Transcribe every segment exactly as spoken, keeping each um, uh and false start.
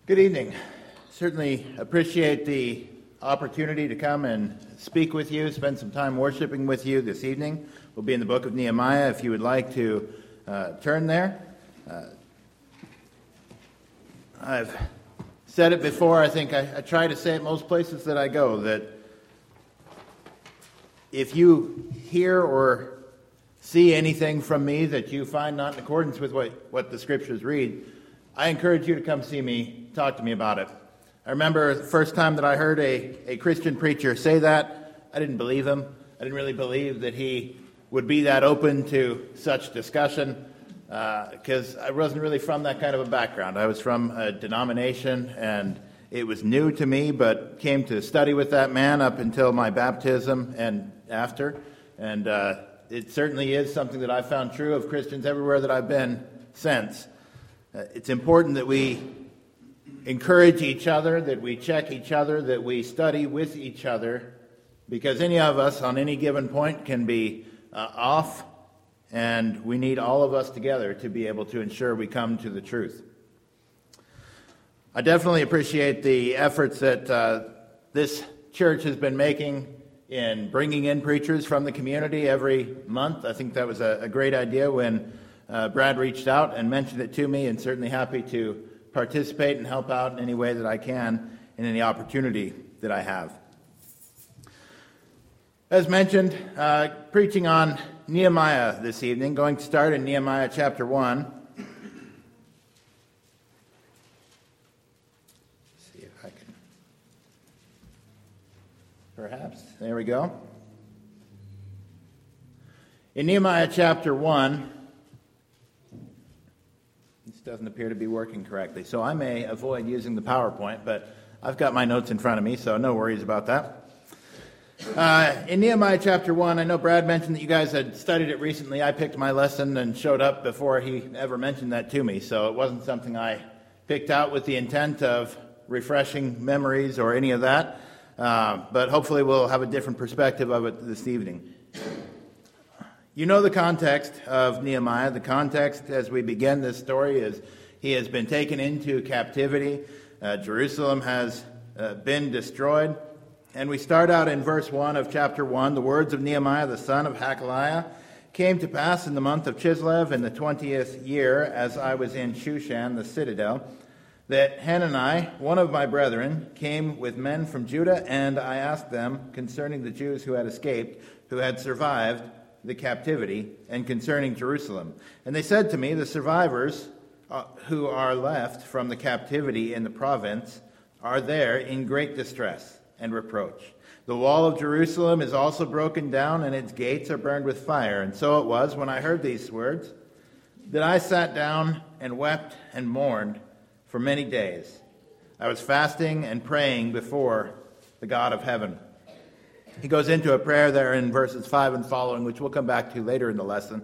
Good evening. Certainly appreciate the opportunity to come and speak with you, spend some time worshiping with you this evening. We'll be in the book of Nehemiah if you would like to uh, turn there. Uh, I've said it before, I think I, I try to say it most places that I go, that if you hear or see anything from me that you find not in accordance with what, what the scriptures read, I encourage you to come see me, talk to me about it. I remember the first time that I heard a, a Christian preacher say that, I didn't believe him. I didn't really believe that he would be that open to such discussion because uh, I wasn't really from that kind of a background. I was from a denomination and it was new to me, but came to study with that man up until my baptism and after. And uh, it certainly is something that I've found true of Christians everywhere that I've been since. Uh, it's important that we encourage each other, that we check each other, that we study with each other, because any of us on any given point can be uh, off, and we need all of us together to be able to ensure we come to the truth. I definitely appreciate the efforts that uh, this church has been making in bringing in preachers from the community every month. I think that was a, a great idea when uh, Brad reached out and mentioned it to me, and certainly happy to participate and help out in any way that I can in any opportunity that I have. As mentioned, uh, preaching on Nehemiah this evening, going to start in Nehemiah chapter one. Let's see if I can... Perhaps. There we go. In Nehemiah chapter one, this doesn't appear to be working correctly, so I may avoid using the PowerPoint, but I've got my notes in front of me, so no worries about that. Uh, in Nehemiah chapter one, I know Brad mentioned that you guys had studied it recently. I picked my lesson and showed up before he ever mentioned that to me, so it wasn't something I picked out with the intent of refreshing memories or any of that, uh, but hopefully we'll have a different perspective of it this evening. You know the context of Nehemiah. The context as we begin this story is he has been taken into captivity. Uh, Jerusalem has uh, been destroyed. And we start out in verse one of chapter one. The words of Nehemiah, the son of Hakaliah, came to pass in the month of Chislev in the twentieth year, as I was in Shushan, the citadel, that Hanani, one of my brethren, came with men from Judah, and I asked them concerning the Jews who had escaped, who had survived the captivity, and concerning Jerusalem. And they said to me, the survivors uh, who are left from the captivity in the province are there in great distress and reproach. The wall of Jerusalem is also broken down, and its gates are burned with fire. And so it was, when I heard these words, that I sat down and wept and mourned for many days. I was fasting and praying before the God of heaven. He goes into a prayer there in verses five and following, which we'll come back to later in the lesson.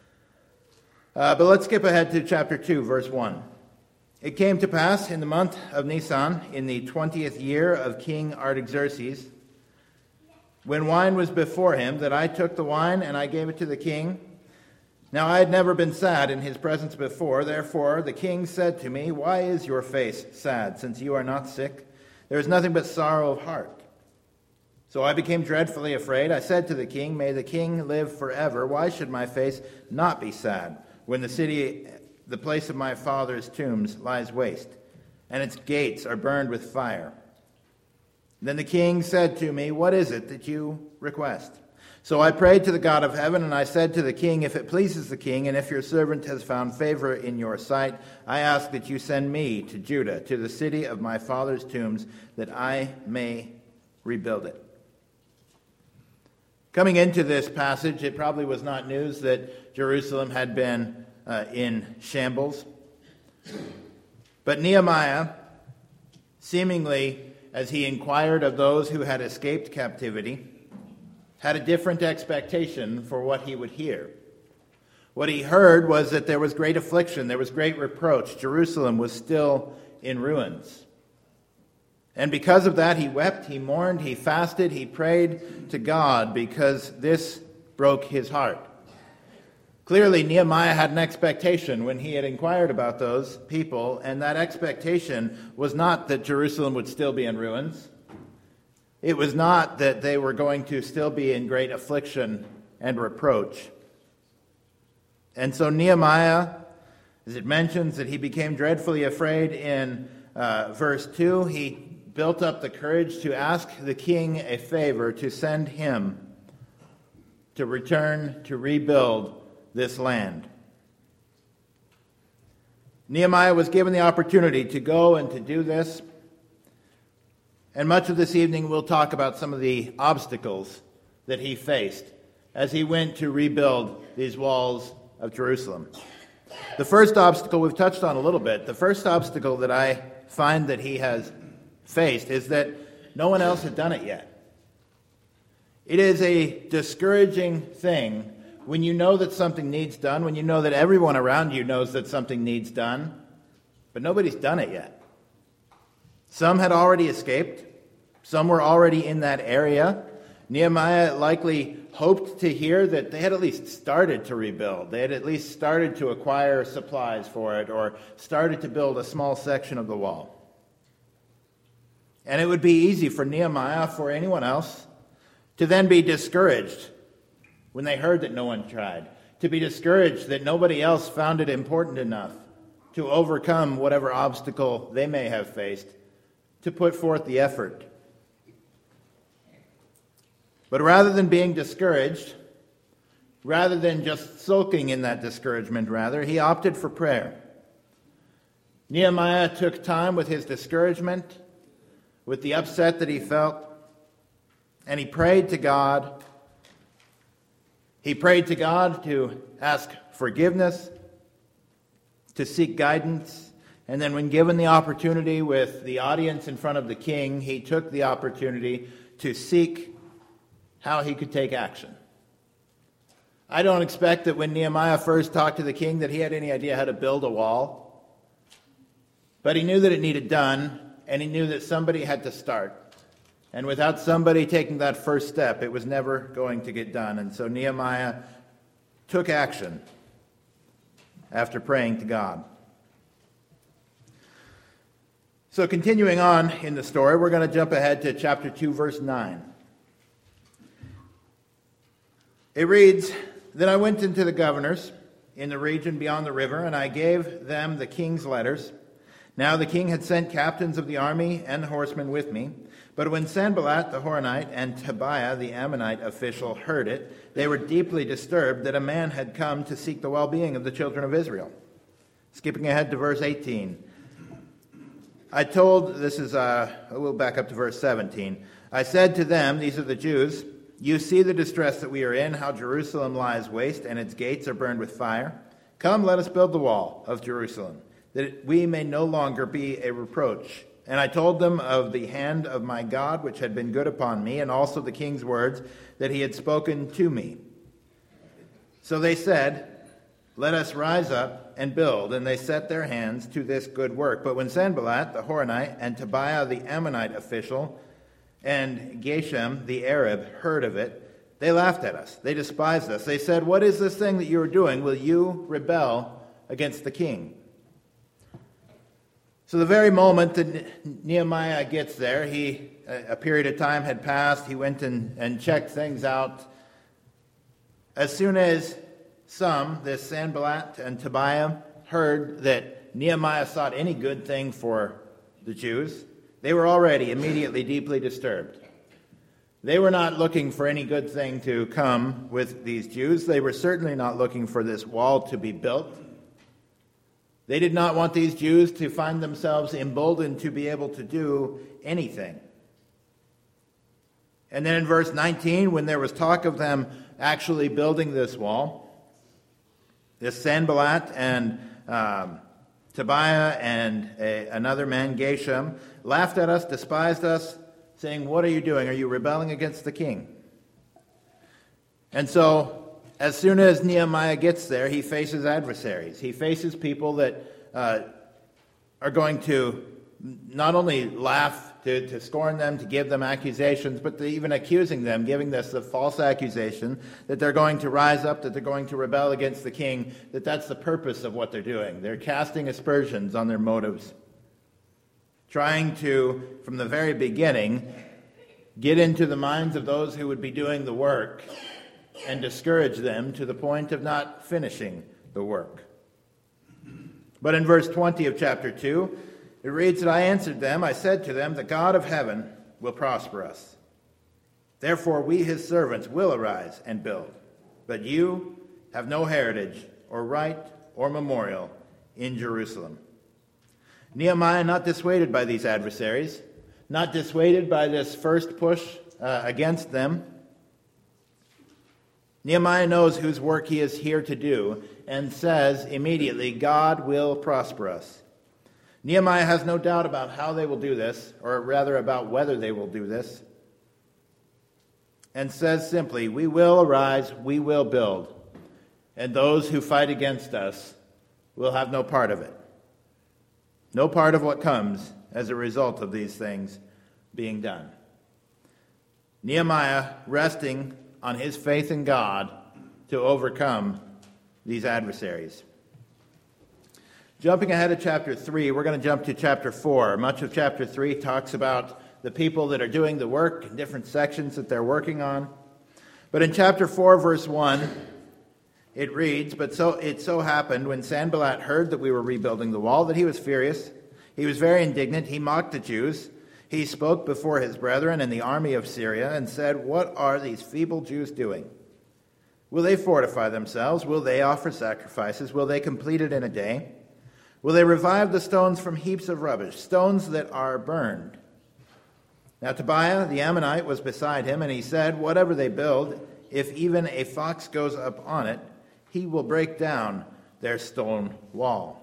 Uh, but let's skip ahead to chapter two, verse one. It came to pass in the month of Nisan, in the twentieth year of King Artaxerxes, when wine was before him, that I took the wine and I gave it to the king. Now I had never been sad in his presence before. Therefore the king said to me, why is your face sad, since you are not sick? There is nothing but sorrow of heart. So I became dreadfully afraid. I said to the king, may the king live forever. Why should my face not be sad when the city, the place of my father's tombs, lies waste, and its gates are burned with fire? Then the king said to me, what is it that you request? So I prayed to the God of heaven, and I said to the king, if it pleases the king, and if your servant has found favor in your sight, I ask that you send me to Judah, to the city of my father's tombs, that I may rebuild it. Coming into this passage, it probably was not news that Jerusalem had been uh, in shambles. But Nehemiah, seemingly as he inquired of those who had escaped captivity, had a different expectation for what he would hear. What he heard was that there was great affliction, there was great reproach. Jerusalem was still in ruins. And because of that, he wept, he mourned, he fasted, he prayed to God because this broke his heart. Clearly, Nehemiah had an expectation when he had inquired about those people, and that expectation was not that Jerusalem would still be in ruins. It was not that they were going to still be in great affliction and reproach. And so Nehemiah, as it mentions that he became dreadfully afraid in uh, verse two, he built up the courage to ask the king a favor to send him to return to rebuild this land. Nehemiah was given the opportunity to go and to do this. And much of this evening we'll talk about some of the obstacles that he faced as he went to rebuild these walls of Jerusalem. The first obstacle we've touched on a little bit. The first obstacle that I find that he has faced is that no one else had done it yet. It is a discouraging thing when you know that something needs done, when you know that everyone around you knows that something needs done, but nobody's done it yet. Some had already escaped. Some were already in that area. Nehemiah likely hoped to hear that they had at least started to rebuild. They had at least started to acquire supplies for it or started to build a small section of the wall. And it would be easy for Nehemiah, for anyone else, to then be discouraged when they heard that no one tried, to be discouraged that nobody else found it important enough to overcome whatever obstacle they may have faced, to put forth the effort. But rather than being discouraged, rather than just sulking in that discouragement, rather, he opted for prayer. Nehemiah took time with his discouragement, with the upset that he felt, and he prayed to God. He prayed to God to ask forgiveness, to seek guidance, and then when given the opportunity with the audience in front of the king, he took the opportunity to seek how he could take action. I don't expect that when Nehemiah first talked to the king that he had any idea how to build a wall, but he knew that it needed done, and he knew that somebody had to start. And without somebody taking that first step, it was never going to get done. And so Nehemiah took action after praying to God. So continuing on in the story, we're going to jump ahead to chapter two, verse nine. It reads, "Then I went into the governors in the region beyond the river, and I gave them the king's letters. Now the king had sent captains of the army and the horsemen with me. But when Sanballat the Horonite and Tobiah the Ammonite official heard it, they were deeply disturbed that a man had come to seek the well-being of the children of Israel." Skipping ahead to verse eighteen. I told, this is, uh, we'll back up to verse seventeen. "I said to them," these are the Jews, "You see the distress that we are in, how Jerusalem lies waste and its gates are burned with fire. Come, let us build the wall of Jerusalem, that we may no longer be a reproach. And I told them of the hand of my God, which had been good upon me, and also the king's words that he had spoken to me. So they said, Let us rise up and build. And they set their hands to this good work. But when Sanballat the Horonite and Tobiah the Ammonite official and Geshem the Arab heard of it, they laughed at us. They despised us. They said, What is this thing that you are doing? Will you rebel against the king?" So the very moment that Nehemiah gets there, he a period of time had passed. He went and, and checked things out. As soon as some, this Sanballat and Tobiah, heard that Nehemiah sought any good thing for the Jews, they were already immediately deeply disturbed. They were not looking for any good thing to come with these Jews. They were certainly not looking for this wall to be built. They did not want these Jews to find themselves emboldened to be able to do anything. And then in verse nineteen, when there was talk of them actually building this wall, this Sanballat and um, Tobiah and a, another man, Geshem, laughed at us, despised us, saying, "What are you doing? Are you rebelling against the king?" And so, as soon as Nehemiah gets there, he faces adversaries. He faces people that uh, are going to not only laugh to, to scorn them, to give them accusations, but to even accusing them, giving this the false accusation that they're going to rise up, that they're going to rebel against the king, that that's the purpose of what they're doing. They're casting aspersions on their motives, trying to, from the very beginning, get into the minds of those who would be doing the work and discourage them to the point of not finishing the work. But in verse twenty of chapter two, it reads that I answered them, I said to them, the God of heaven will prosper us. Therefore we, his servants, will arise and build. But you have no heritage or right or memorial in Jerusalem. Nehemiah, not dissuaded by these adversaries, not dissuaded by this first push uh, against them, Nehemiah knows whose work he is here to do and says immediately, God will prosper us. Nehemiah has no doubt about how they will do this, or rather about whether they will do this, and says simply, we will arise, we will build, and those who fight against us will have no part of it. No part of what comes as a result of these things being done. Nehemiah resting on his faith in God to overcome these adversaries. Jumping ahead to chapter three, we're going to jump to chapter four. Much of chapter three talks about the people that are doing the work in different sections that they're working on. But in chapter four, verse one, it reads, But so it so happened when Sanballat heard that we were rebuilding the wall that he was furious. He was very indignant. He mocked the Jews. He spoke before his brethren in the army of Syria and said, What are these feeble Jews doing? Will they fortify themselves? Will they offer sacrifices? Will they complete it in a day? Will they revive the stones from heaps of rubbish, stones that are burned? Now Tobiah the Ammonite was beside him, and he said, Whatever they build, if even a fox goes up on it, he will break down their stone wall.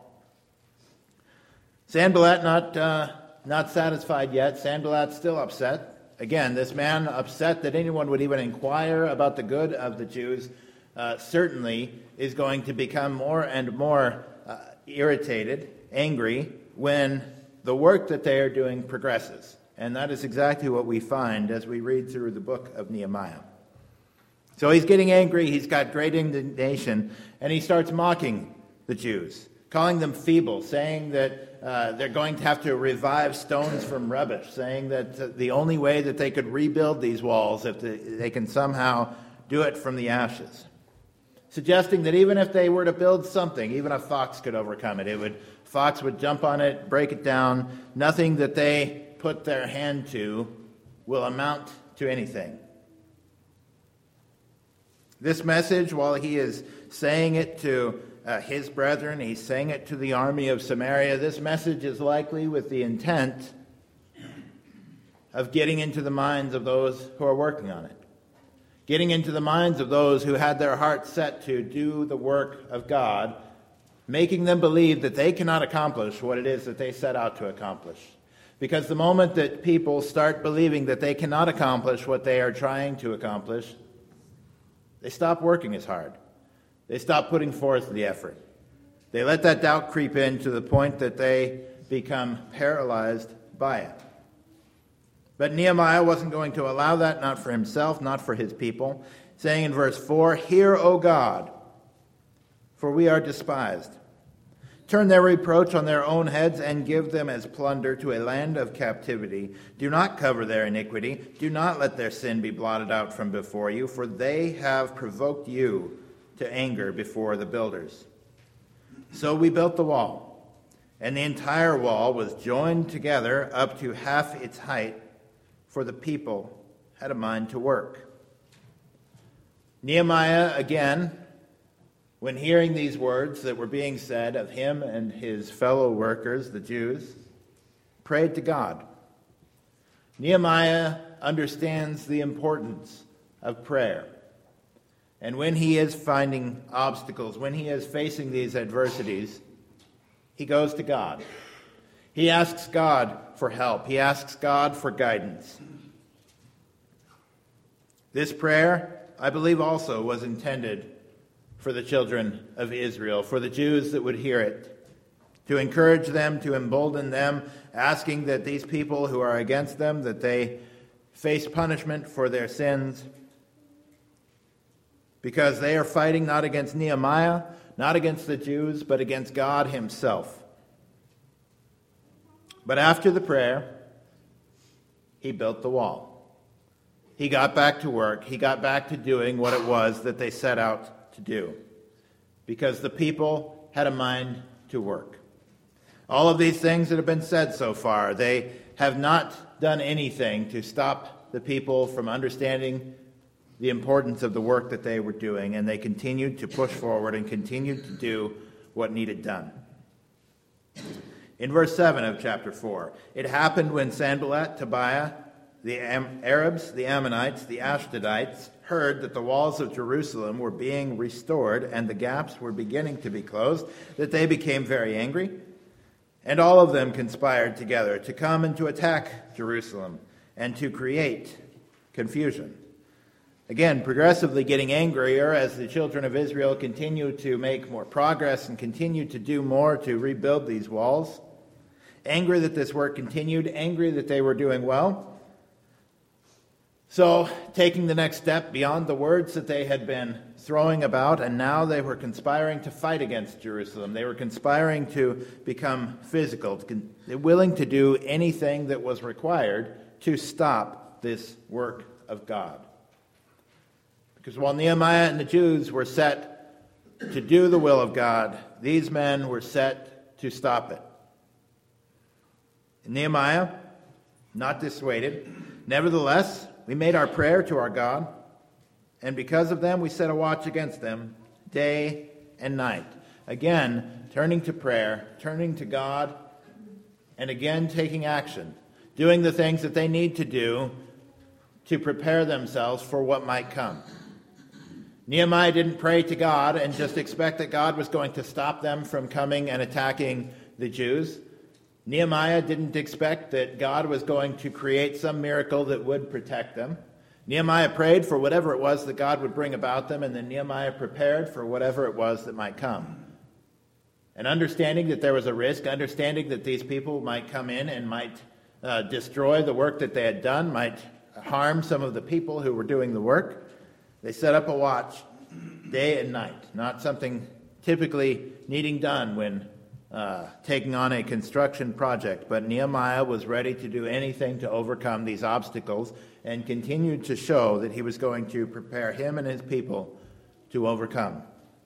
Sanballat not uh, not satisfied yet. Sanballat's still upset. Again, this man upset that anyone would even inquire about the good of the Jews uh, certainly is going to become more and more uh, irritated, angry, when the work that they are doing progresses. And that is exactly what we find as we read through the book of Nehemiah. So he's getting angry, he's got great indignation, and he starts mocking the Jews, calling them feeble, saying that uh, they're going to have to revive stones from rubbish, saying that uh, the only way that they could rebuild these walls, if the, they can somehow do it from the ashes. Suggesting that even if they were to build something, even a fox could overcome it. It would, fox would jump on it, break it down. Nothing that they put their hand to will amount to anything. This message, while he is saying it to uh, his brethren, he's saying it to the army of Samaria, this message is likely with the intent of getting into the minds of those who are working on it. Getting into the minds of those who had their hearts set to do the work of God, making them believe that they cannot accomplish what it is that they set out to accomplish. Because the moment that people start believing that they cannot accomplish what they are trying to accomplish, they stop working as hard. They stop putting forth the effort. They let that doubt creep in to the point that they become paralyzed by it. But Nehemiah wasn't going to allow that, not for himself, not for his people, saying in verse four, Hear, O God, for we are despised. Turn their reproach on their own heads and give them as plunder to a land of captivity. Do not cover their iniquity. Do not let their sin be blotted out from before you, for they have provoked you to anger before the builders. So we built the wall, and the entire wall was joined together up to half its height, for the people had a mind to work. Nehemiah, again, when hearing these words that were being said of him and his fellow workers, the Jews, prayed to God. Nehemiah understands the importance of prayer. And when he is finding obstacles, when he is facing these adversities, he goes to God. He asks God for help. He asks God for guidance. This prayer, I believe, also was intended for the children of Israel, for the Jews that would hear it, to encourage them, to embolden them, asking that these people who are against them, that they face punishment for their sins, because they are fighting not against Nehemiah, not against the Jews, but against God himself. But after the prayer, he built the wall. He got back to work. He got back to doing what it was that they set out to do, because the people had a mind to work. All of these things that have been said so far, they have not done anything to stop the people from understanding the importance of the work that they were doing, and they continued to push forward and continued to do what needed done. In verse seven of chapter four, it happened when Sanballat, Tobiah, the Am- Arabs, the Ammonites, the Ashdodites heard that the walls of Jerusalem were being restored and the gaps were beginning to be closed, that they became very angry, and all of them conspired together to come and to attack Jerusalem and to create confusion. Again, progressively getting angrier as the children of Israel continue to make more progress and continue to do more to rebuild these walls. Angry that this work continued, angry that they were doing well. So, taking the next step beyond the words that they had been throwing about, and now they were conspiring to fight against Jerusalem. They were conspiring to become physical, willing to do anything that was required to stop this work of God. Because while Nehemiah and the Jews were set to do the will of God, these men were set to stop it. And Nehemiah, not dissuaded, nevertheless, we made our prayer to our God, and because of them we set a watch against them day and night. Again, turning to prayer, turning to God, and again taking action, doing the things that they need to do to prepare themselves for what might come. Nehemiah didn't pray to God and just expect that God was going to stop them from coming and attacking the Jews. Nehemiah didn't expect that God was going to create some miracle that would protect them. Nehemiah prayed for whatever it was that God would bring about them, and then Nehemiah prepared for whatever it was that might come. And understanding that there was a risk, understanding that these people might come in and might uh, destroy the work that they had done, might harm some of the people who were doing the work, they set up a watch day and night, not something typically needing done when uh, taking on a construction project. But Nehemiah was ready to do anything to overcome these obstacles and continued to show that he was going to prepare him and his people to overcome.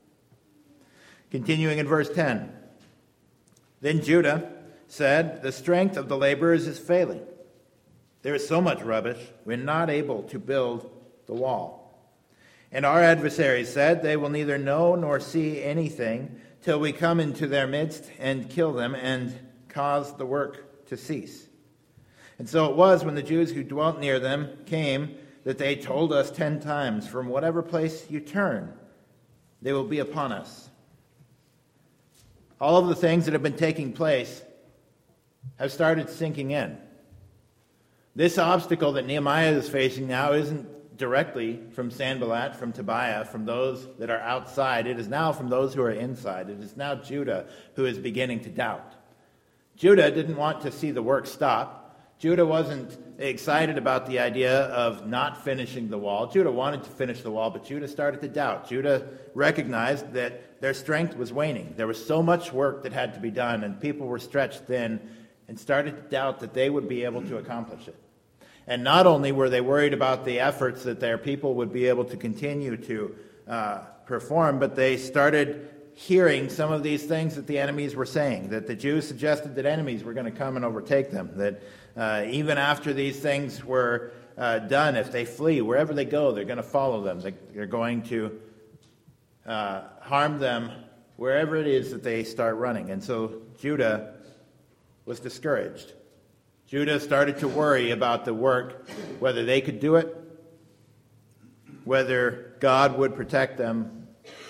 Continuing in verse ten, then Judah said, the strength of the laborers is failing. There is so much rubbish, we're not able to build the wall. And our adversaries said, they will neither know nor see anything till we come into their midst and kill them and cause the work to cease. And so it was when the Jews who dwelt near them came that they told us ten times, from whatever place you turn, they will be upon us. All of the things that have been taking place have started sinking in. This obstacle that Nehemiah is facing now isn't directly from Sanballat, from Tobiah, from those that are outside. It is now from those who are inside. It is now Judah who is beginning to doubt. Judah didn't want to see the work stop. Judah wasn't excited about the idea of not finishing the wall. Judah wanted to finish the wall, but Judah started to doubt. Judah recognized that their strength was waning. There was so much work that had to be done, and people were stretched thin and started to doubt that they would be able to accomplish it. And not only were they worried about the efforts that their people would be able to continue to uh, perform, but they started hearing some of these things that the enemies were saying, that the Jews suggested that enemies were going to come and overtake them, that uh, even after these things were uh, done, if they flee, wherever they go, they're going to follow them. They, they're going to uh, harm them wherever it is that they start running. And so Judah was discouraged. Judah started to worry about the work, whether they could do it, whether God would protect them.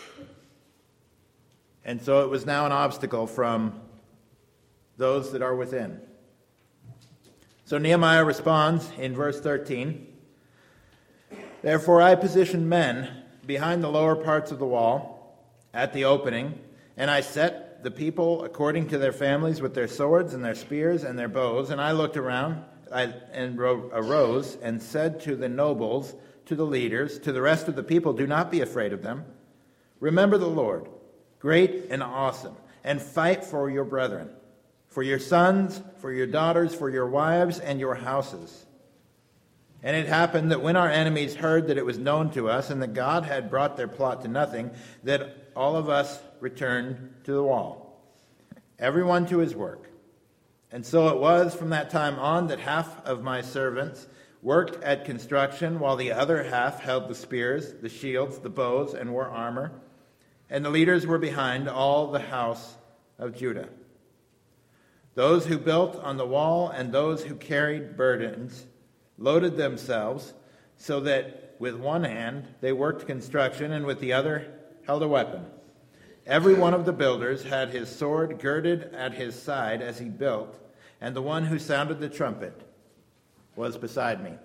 And so it was now an obstacle from those that are within. So Nehemiah responds in verse thirteen, therefore I positioned men behind the lower parts of the wall at the opening, and I set the people according to their families with their swords and their spears and their bows. And I looked around I, and ro- arose and said to the nobles, to the leaders, to the rest of the people, do not be afraid of them. Remember the Lord, great and awesome, and fight for your brethren, for your sons, for your daughters, for your wives, and your houses. And it happened that when our enemies heard that it was known to us and that God had brought their plot to nothing, that all of us returned to the wall, everyone to his work. And so it was from that time on that half of my servants worked at construction, while the other half held the spears, the shields, the bows, and wore armor. And the leaders were behind all the house of Judah. Those who built on the wall and those who carried burdens loaded themselves, so that with one hand they worked construction and with the other held a weapon. Every one of the builders had his sword girded at his side as he built, and the one who sounded the trumpet was beside me.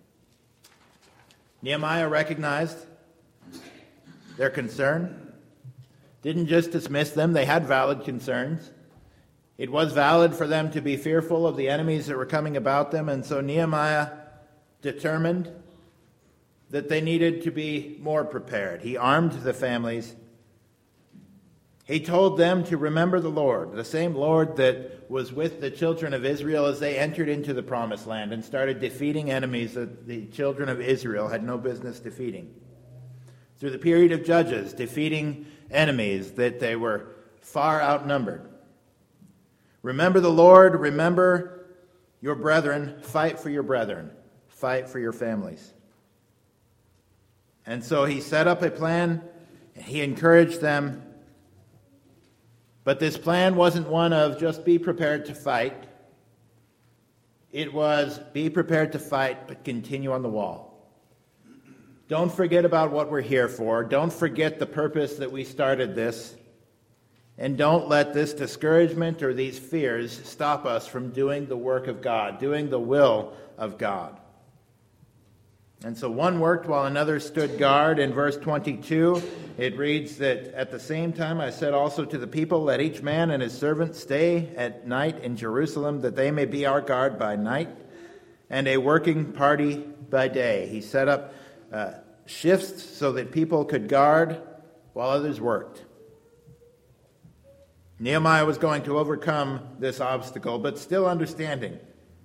Nehemiah recognized their concern, didn't just dismiss them. They had valid concerns. It was valid for them to be fearful of the enemies that were coming about them, and so Nehemiah determined that they needed to be more prepared. He armed the families. He told them to remember the Lord, the same Lord that was with the children of Israel as they entered into the promised land and started defeating enemies that the children of Israel had no business defeating. Through the period of Judges, defeating enemies that they were far outnumbered. Remember the Lord, remember your brethren, fight for your brethren, fight for your families. And so he set up a plan, and he encouraged them. But this plan wasn't one of just be prepared to fight. It was be prepared to fight, but continue on the wall. Don't forget about what we're here for. Don't forget the purpose that we started this. And don't let this discouragement or these fears stop us from doing the work of God, doing the will of God. And so one worked while another stood guard. In verse twenty-two, it reads that at the same time I said also to the people, let each man and his servant stay at night in Jerusalem, that they may be our guard by night and a working party by day. He set up uh, shifts so that people could guard while others worked. Nehemiah was going to overcome this obstacle, but still understanding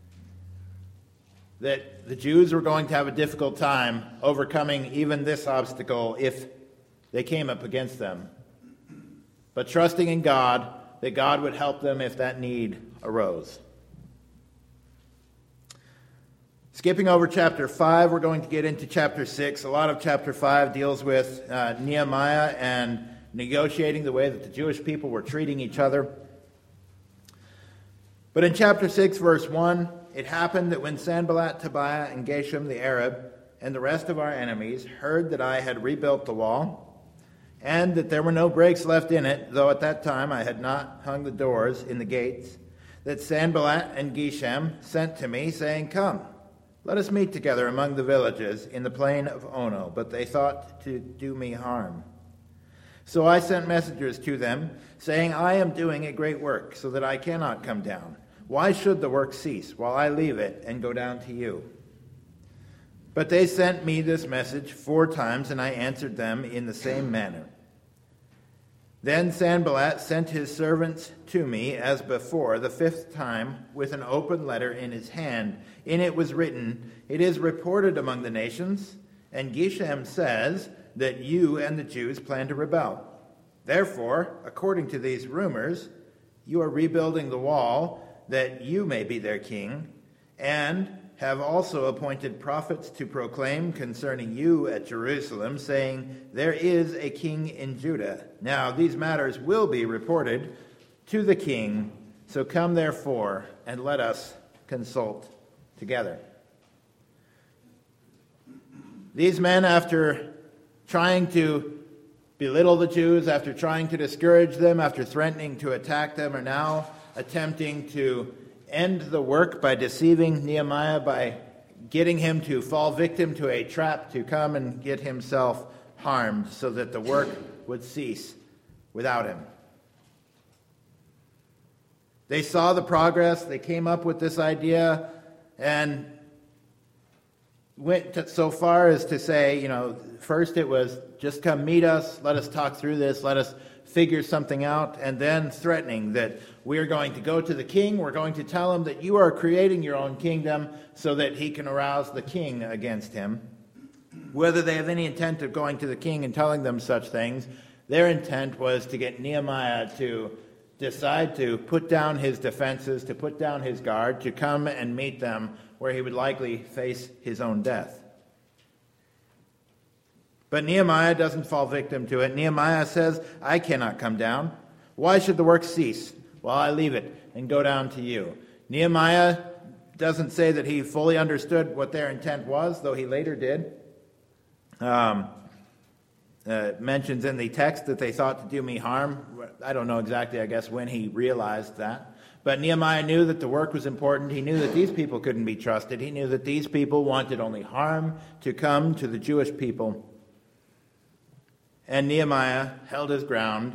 that the Jews were going to have a difficult time overcoming even this obstacle if they came up against them. But trusting in God, that God would help them if that need arose. Skipping over chapter five, we're going to get into chapter six. A lot of chapter five deals with uh, Nehemiah and negotiating the way that the Jewish people were treating each other. But in chapter six, verse one, it happened that when Sanballat, Tobiah, and Geshem the Arab, and the rest of our enemies heard that I had rebuilt the wall, and that there were no breaks left in it, though at that time I had not hung the doors in the gates, that Sanballat and Geshem sent to me, saying, come, let us meet together among the villages in the plain of Ono. But they thought to do me harm. So I sent messengers to them, saying, I am doing a great work, so that I cannot come down. Why should the work cease while I leave it and go down to you? But they sent me this message four times, and I answered them in the same manner. Then Sanballat sent his servants to me as before, the fifth time, with an open letter in his hand. In it was written, it is reported among the nations, and Geshem says that you and the Jews plan to rebel. Therefore, according to these rumors, you are rebuilding the wall, that you may be their king, and have also appointed prophets to proclaim concerning you at Jerusalem, saying, there is a king in Judah. Now these matters will be reported to the king, so come therefore, and let us consult together. These men, after trying to belittle the Jews, after trying to discourage them, after threatening to attack them, are now attempting to end the work by deceiving Nehemiah, by getting him to fall victim to a trap to come and get himself harmed so that the work would cease without him. They saw the progress, they came up with this idea, and went to, so far as to say, you know, first it was, just come meet us, let us talk through this, let us figure something out, and then threatening that we're going to go to the king, we're going to tell him that you are creating your own kingdom so that he can arouse the king against him. Whether they have any intent of going to the king and telling them such things, their intent was to get Nehemiah to decide to put down his defenses, to put down his guard, to come and meet them where he would likely face his own death. But Nehemiah doesn't fall victim to it. Nehemiah says, I cannot come down. Why should the work cease while I leave it and go down to you? Nehemiah doesn't say that he fully understood what their intent was, though he later did. Um, uh, mentions in the text that they thought to do me harm. I don't know exactly, I guess, when he realized that. But Nehemiah knew that the work was important. He knew that these people couldn't be trusted. He knew that these people wanted only harm to come to the Jewish people. And Nehemiah held his ground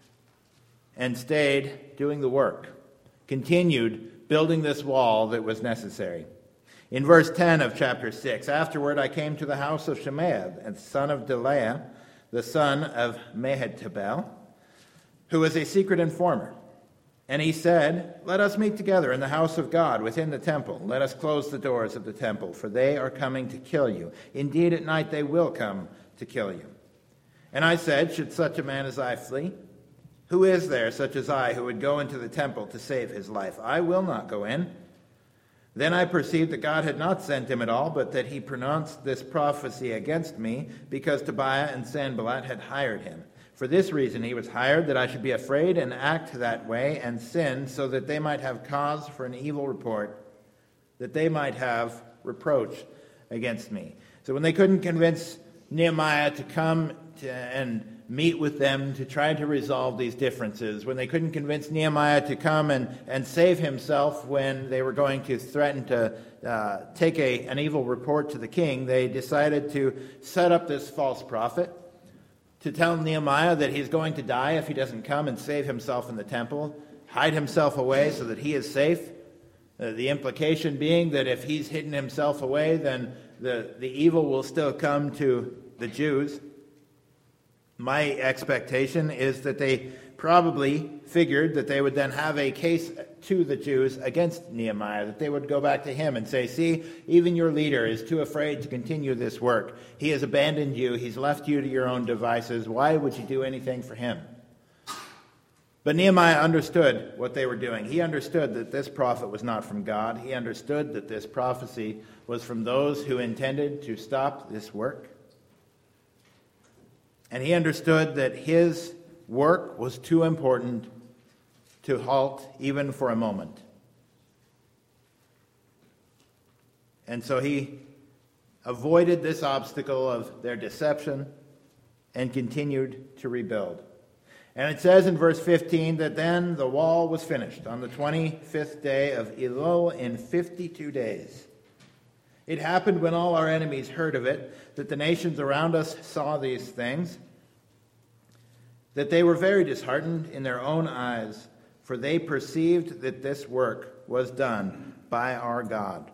and stayed doing the work, continued building this wall that was necessary. In verse ten of chapter six, afterward I came to the house of Shemaiah, the son of Delaiah, the son of Mehetabel, who was a secret informer. And he said, let us meet together in the house of God within the temple. Let us close the doors of the temple, for they are coming to kill you. Indeed, at night they will come to kill you. And I said, should such a man as I flee? Who is there such as I who would go into the temple to save his life? I will not go in. Then I perceived that God had not sent him at all, but that he pronounced this prophecy against me, because Tobiah and Sanballat had hired him. For this reason he was hired, that I should be afraid and act that way and sin, so that they might have cause for an evil report, that they might have reproach against me. So when they couldn't convince Nehemiah to come to, and meet with them to try to resolve these differences, when they couldn't convince Nehemiah to come and, and save himself when they were going to threaten to uh, take a, an evil report to the king, they decided to set up this false prophet to tell Nehemiah that he's going to die if he doesn't come and save himself in the temple, hide himself away so that he is safe. Uh, the implication being that if he's hidden himself away, then the, the evil will still come to the Jews. My expectation is that they probably figured that they would then have a case to the Jews against Nehemiah, that they would go back to him and say, see, even your leader is too afraid to continue this work. He has abandoned you. He's left you to your own devices. Why would you do anything for him? But Nehemiah understood what they were doing. He understood that this prophet was not from God. He understood that this prophecy was from those who intended to stop this work. And he understood that his work was too important to halt even for a moment. And so he avoided this obstacle of their deception and continued to rebuild. And it says in verse fifteen that then the wall was finished on the twenty-fifth day of Elul in fifty-two days. It happened when all our enemies heard of it, that the nations around us saw these things, that they were very disheartened in their own eyes, for they perceived that this work was done by our God.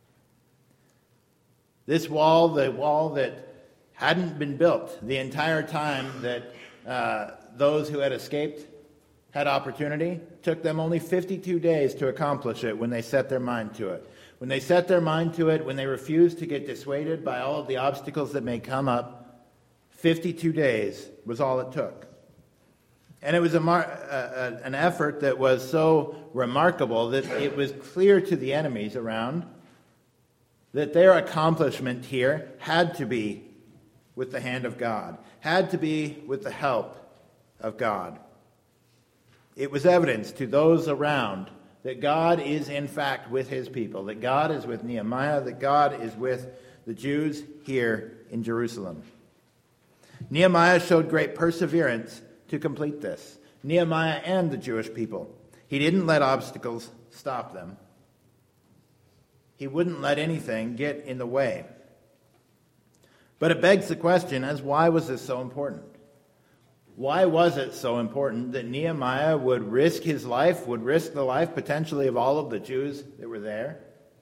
This wall, the wall that hadn't been built the entire time that uh, those who had escaped had opportunity, took them only fifty-two days to accomplish it when they set their mind to it. When they set their mind to it, when they refused to get dissuaded by all of the obstacles that may come up, fifty-two days was all it took. And it was a mar- uh, an effort that was so remarkable that it was clear to the enemies around that their accomplishment here had to be with the hand of God, had to be with the help of God. It was evidence to those around that God is in fact with his people, that God is with Nehemiah, that God is with the Jews here in Jerusalem. Nehemiah showed great perseverance to complete this. Nehemiah and the Jewish people. He didn't let obstacles stop them. He wouldn't let anything get in the way. But it begs the question as why was this so important? Why was it so important that Nehemiah would risk his life, would risk the life potentially of all of the Jews that were there?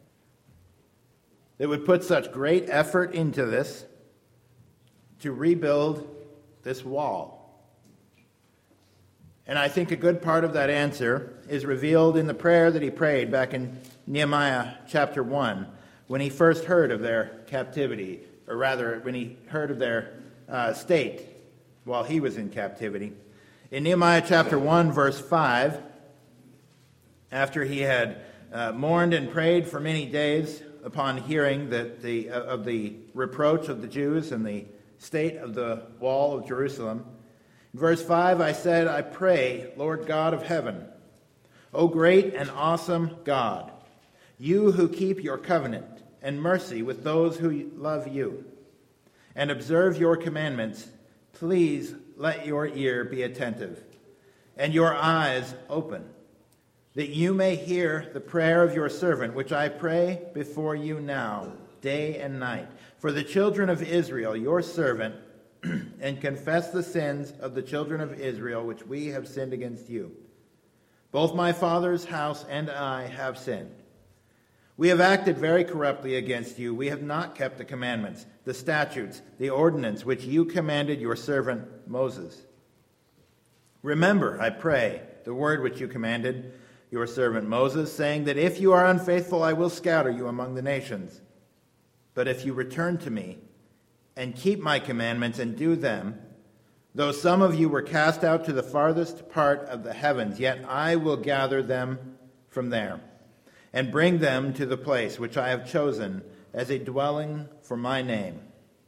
That would put such great effort into this to rebuild this wall? And I think a good part of that answer is revealed in the prayer that he prayed back in Nehemiah chapter one, when he first heard of their captivity, or rather, when he heard of their uh, state while he was in captivity. In Nehemiah chapter one, verse five, after he had uh, mourned and prayed for many days upon hearing that the uh, of the reproach of the Jews and the state of the wall of Jerusalem, in verse five, I said, I pray, Lord God of heaven, O great and awesome God, you who keep your covenant and mercy with those who love you and observe your commandments, please let your ear be attentive and your eyes open, that you may hear the prayer of your servant, which I pray before you now, day and night, for the children of Israel, your servant, and confess the sins of the children of Israel, which we have sinned against you. Both my father's house and I have sinned. We have acted very corruptly against you. We have not kept the commandments, the statutes, the ordinance which you commanded your servant Moses. Remember, I pray, the word which you commanded your servant Moses, saying that if you are unfaithful, I will scatter you among the nations. But if you return to me and keep my commandments and do them, though some of you were cast out to the farthest part of the heavens, yet I will gather them from there and bring them to the place which I have chosen as a dwelling for my name.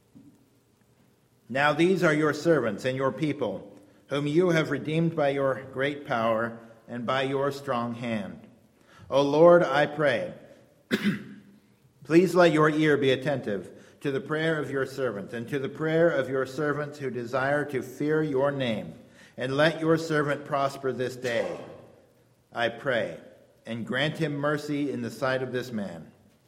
Now these are your servants and your people, whom you have redeemed by your great power and by your strong hand. O Lord, I pray, please let your ear be attentive to the prayer of your servant and to the prayer of your servants who desire to fear your name, and let your servant prosper this day, I pray, and grant him mercy in the sight of this man.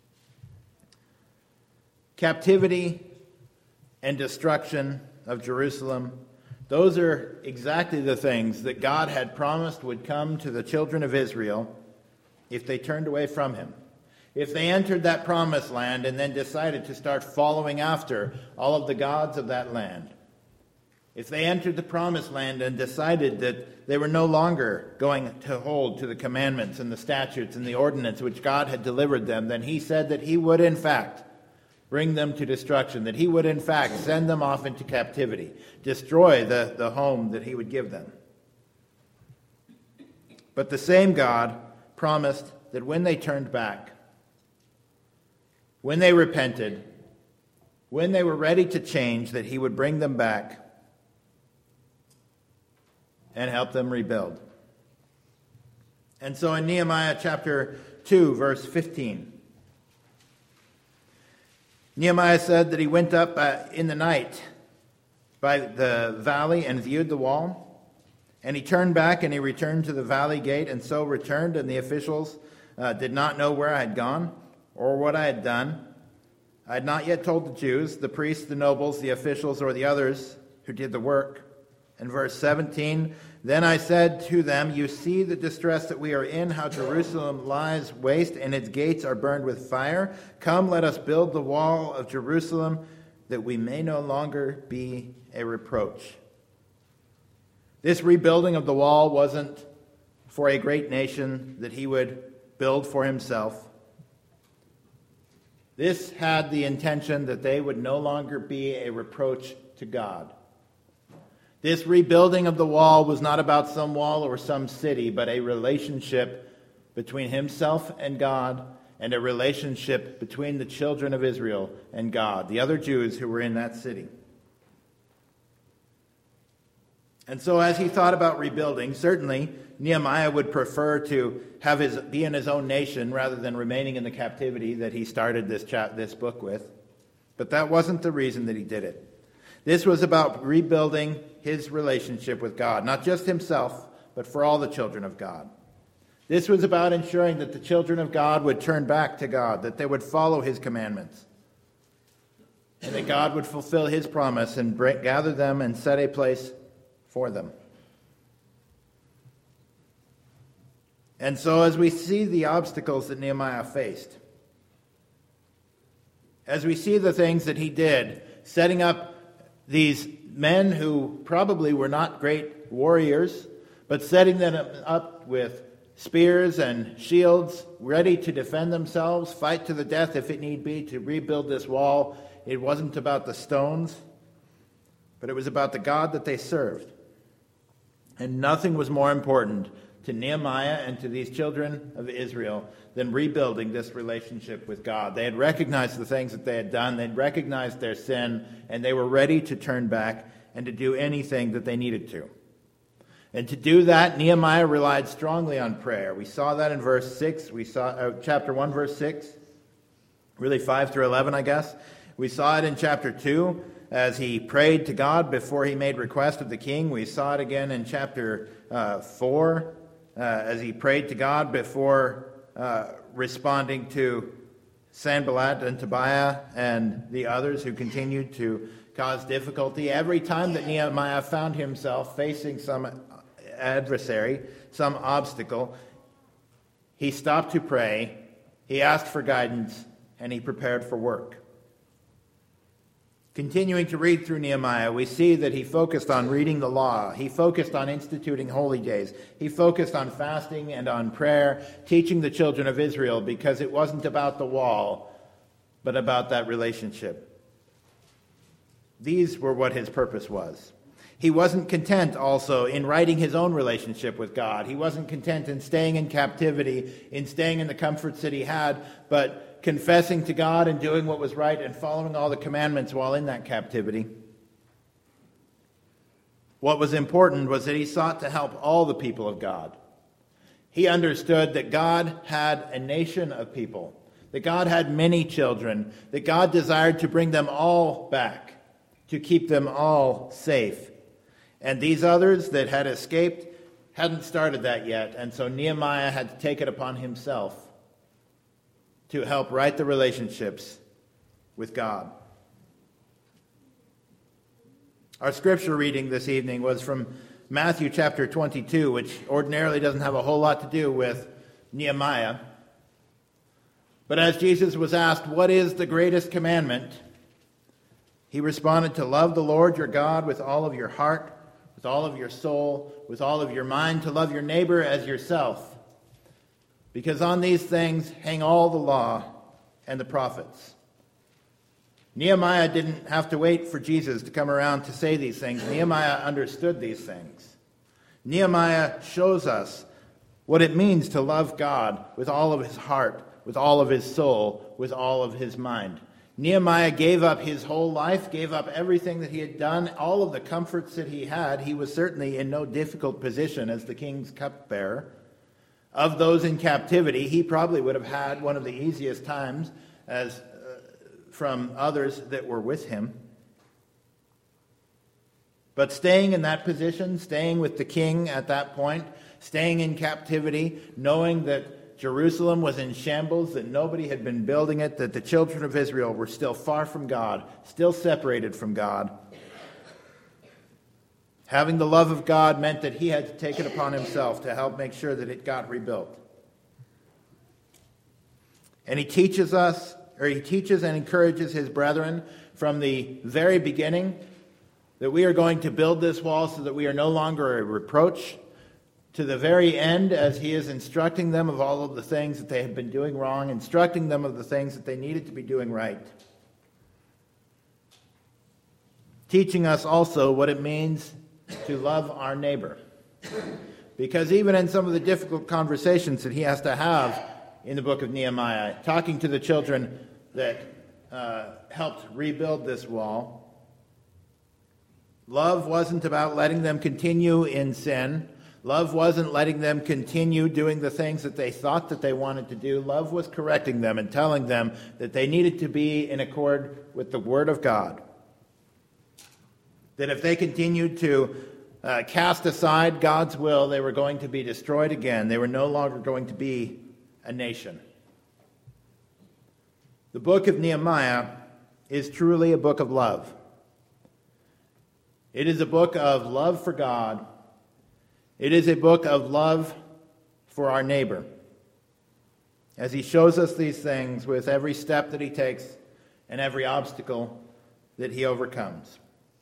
Captivity and destruction of Jerusalem, those are exactly the things that God had promised would come to the children of Israel if they turned away from him. If they entered that promised land and then decided to start following after all of the gods of that land. If they entered the promised land and decided that they were no longer going to hold to the commandments and the statutes and the ordinance which God had delivered them, then he said that he would in fact bring them to destruction, that he would in fact send them off into captivity, destroy the, the home that he would give them. But the same God promised that when they turned back, when they repented, when they were ready to change, that he would bring them back and help them rebuild. And so in Nehemiah chapter two, verse fifteen, Nehemiah said that he went up uh, in the night by the valley and viewed the wall. And he turned back and he returned to the valley gate, and so returned, and the officials uh, did not know where I had gone or what I had done. I had not yet told the Jews, the priests, the nobles, the officials, or the others who did the work. And verse seventeen, then I said to them, you see the distress that we are in, how Jerusalem lies waste and its gates are burned with fire. Come, let us build the wall of Jerusalem, that we may no longer be a reproach. This rebuilding of the wall wasn't for a great nation that he would build for himself. This had the intention that they would no longer be a reproach to God. This rebuilding of the wall was not about some wall or some city, but a relationship between himself and God, and a relationship between the children of Israel and God, the other Jews who were in that city. And so as he thought about rebuilding, certainly Nehemiah would prefer to have his be in his own nation rather than remaining in the captivity that he started this chat, this book with. But that wasn't the reason that he did it. This was about rebuilding his relationship with God, not just himself, but for all the children of God. This was about ensuring that the children of God would turn back to God, that they would follow his commandments, and that God would fulfill his promise and bring, gather them and set a place for them. And so as we see the obstacles that Nehemiah faced, as we see the things that he did, setting up these men who probably were not great warriors, but setting them up with spears and shields, ready to defend themselves, fight to the death if it need be, to rebuild this wall. It wasn't about the stones, but it was about the God that they served. And nothing was more important to Nehemiah and to these children of Israel than rebuilding this relationship with God. They had recognized the things that they had done. They'd recognized their sin, and they were ready to turn back and to do anything that they needed to. And to do that, Nehemiah relied strongly on prayer. We saw that in verse six. We saw uh, chapter one, verse six. Really five through eleven, I guess. We saw it in chapter two as he prayed to God before he made request of the king. We saw it again in chapter uh, four uh, as he prayed to God before uh, responding to Sanballat and Tobiah and the others who continued to cause difficulty. Every time that Nehemiah found himself facing some adversary, some obstacle, he stopped to pray, he asked for guidance, and he prepared for work. Continuing to read through Nehemiah, we see that he focused on reading the law. He focused on instituting holy days. He focused on fasting and on prayer, teaching the children of Israel, because it wasn't about the wall, but about that relationship. These were what his purpose was. He wasn't content also in writing his own relationship with God. He wasn't content in staying in captivity, in staying in the comforts that he had, but confessing to God and doing what was right and following all the commandments while in that captivity. What was important was that he sought to help all the people of God. He understood that God had a nation of people, that God had many children, that God desired to bring them all back, to keep them all safe. And these others that had escaped hadn't started that yet, and so Nehemiah had to take it upon himself to help right the relationships with God. Our scripture reading this evening was from Matthew chapter twenty-two, which ordinarily doesn't have a whole lot to do with Nehemiah. But as Jesus was asked, what is the greatest commandment? He responded, to love the Lord your God with all of your heart, with all of your soul, with all of your mind, to love your neighbor as yourself. Because on these things hang all the law and the prophets. Nehemiah didn't have to wait for Jesus to come around to say these things. Nehemiah understood these things. Nehemiah shows us what it means to love God with all of his heart, with all of his soul, with all of his mind. Nehemiah gave up his whole life, gave up everything that he had done, all of the comforts that he had. He was certainly in no difficult position as the king's cupbearer. Of those in captivity, he probably would have had one of the easiest times as uh, from others that were with him. But staying in that position, staying with the king at that point, staying in captivity, knowing that Jerusalem was in shambles, that nobody had been building it, that the children of Israel were still far from God, still separated from God. Having the love of God meant that he had to take it upon himself to help make sure that it got rebuilt. And he teaches us, or he teaches and encourages his brethren from the very beginning that we are going to build this wall so that we are no longer a reproach, to the very end as he is instructing them of all of the things that they had been doing wrong, instructing them of the things that they needed to be doing right. Teaching us also what it means to love our neighbor. Because even in some of the difficult conversations that he has to have in the book of Nehemiah, talking to the children that uh, helped rebuild this wall, love wasn't about letting them continue in sin. Love wasn't letting them continue doing the things that they thought that they wanted to do. Love was correcting them and telling them that they needed to be in accord with the Word of God. That if they continued to uh, cast aside God's will, they were going to be destroyed again. They were no longer going to be a nation. The book of Nehemiah is truly a book of love. It is a book of love for God. It is a book of love for our neighbor, as he shows us these things with every step that he takes and every obstacle that he overcomes.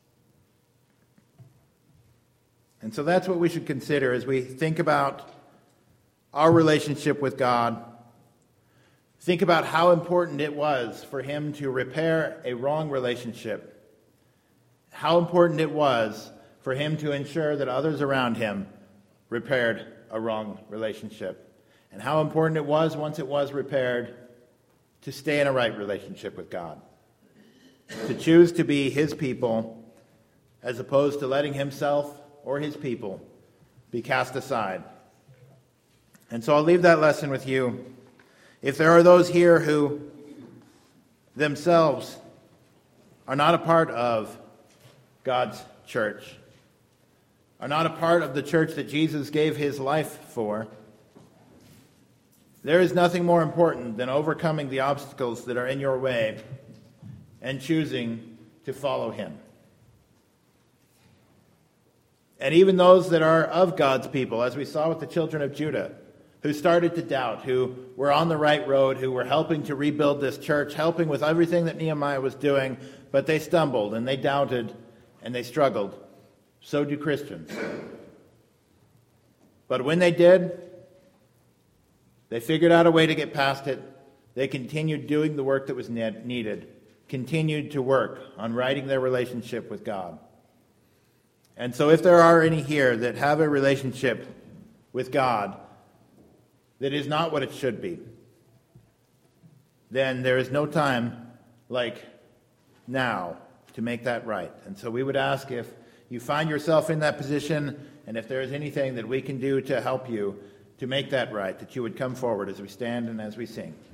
And so that's what we should consider as we think about our relationship with God. Think about how important it was for him to repair a wrong relationship. How important it was for him to ensure that others around him repaired a wrong relationship. And how important it was, once it was repaired, to stay in a right relationship with God. To choose to be his people as opposed to letting himself or his people be cast aside. And so I'll leave that lesson with you. If there are those here who themselves are not a part of God's church, are not a part of the church that Jesus gave his life for, there is nothing more important than overcoming the obstacles that are in your way and choosing to follow him. And even those that are of God's people, as we saw with the children of Judah, who started to doubt, who were on the right road, who were helping to rebuild this church, helping with everything that Nehemiah was doing, but they stumbled and they doubted and they struggled. So do Christians. But when they did, they figured out a way to get past it. They continued doing the work that was needed, continued to work on righting their relationship with God. And so if there are any here that have a relationship with God that is not what it should be, then there is no time like now to make that right. And so we would ask, if you find yourself in that position, and if there is anything that we can do to help you to make that right, that you would come forward as we stand and as we sing.